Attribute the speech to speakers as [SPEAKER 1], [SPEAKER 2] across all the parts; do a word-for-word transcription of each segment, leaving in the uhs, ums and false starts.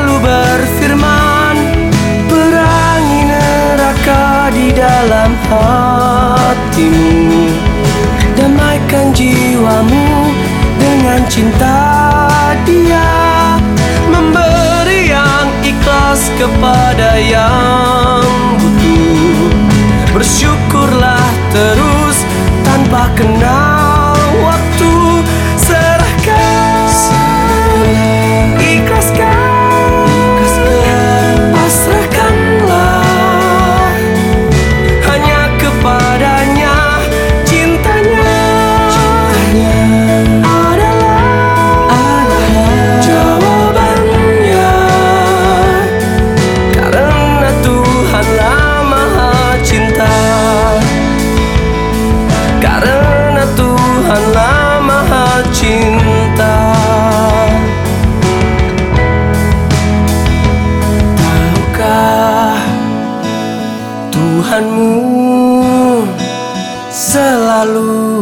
[SPEAKER 1] selalu berfirman, perangi neraka di dalam hatimu, damaikan jiwamu dengan cinta Dia, memberi yang ikhlas kepada yang butuh. Bersyukurlah terus tanpa kenal waktu. Serahkan, ikhlaskan, pasrahkanlah hanya kepadanya. Cintanya adalah jawabannya, karena Tuhanlah Maha Cinta, karena Tuhanlah Maha Cinta. Tahukah Tuhanmu selalu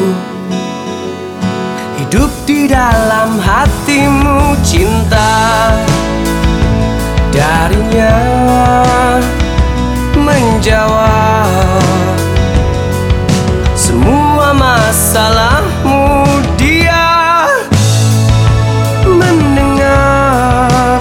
[SPEAKER 1] hidup di dalam hatimu? Cinta darinya menjawab semua masalahmu. Dia mendengar,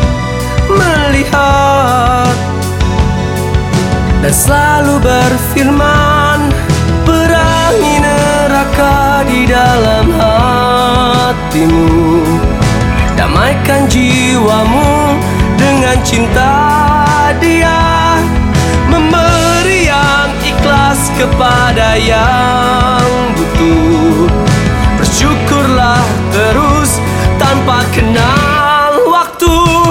[SPEAKER 1] melihat, dan selalu berfirman, perangi neraka di dalam hatimu, damaikan jiwamu dengan cinta Dia, memberi yang ikhlas kepada yang butuh. Bersyukurlah terus tanpa kenal waktu.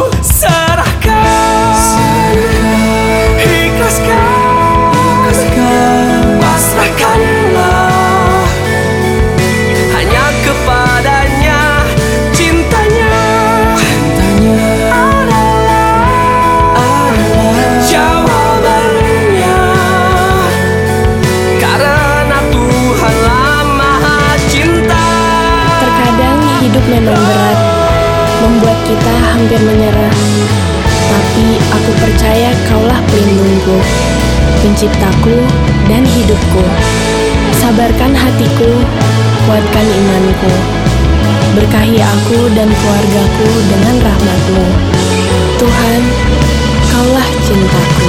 [SPEAKER 1] Serahkan, ikhlaskan, pasrahkanlah hanya kepadanya. Cintanya adalah jawabannya, karena Tuhanlah Maha Cinta.
[SPEAKER 2] Terkadang hidup memang berat, membuat kita hampir menyerah. Tapi aku percaya Kaulah pelindungku, penciptaku dan hidupku. Sabarkan hatiku, kuatkan imanku. Berkahi aku dan keluargaku dengan rahmat-Mu. Tuhan, Kaulah cintaku.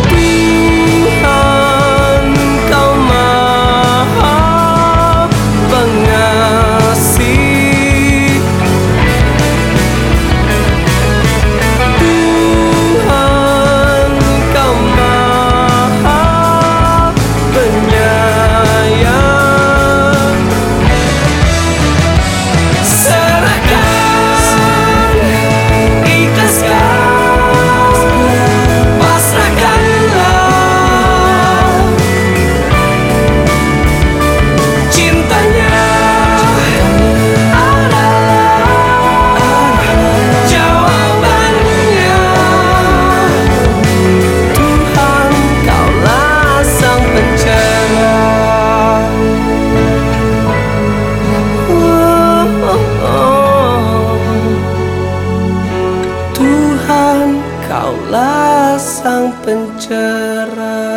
[SPEAKER 1] Tuhan, Kau Maha Pengasih. Tuhan, Kau Maha Penyayang. Serahkan, ikhlaskan, pasrahkanlah cintanya adalah jawabannya. Tuhan, Kaulah Sang Pencera. Oh, oh, oh. Tuhan, Kaulah Sang Pencera.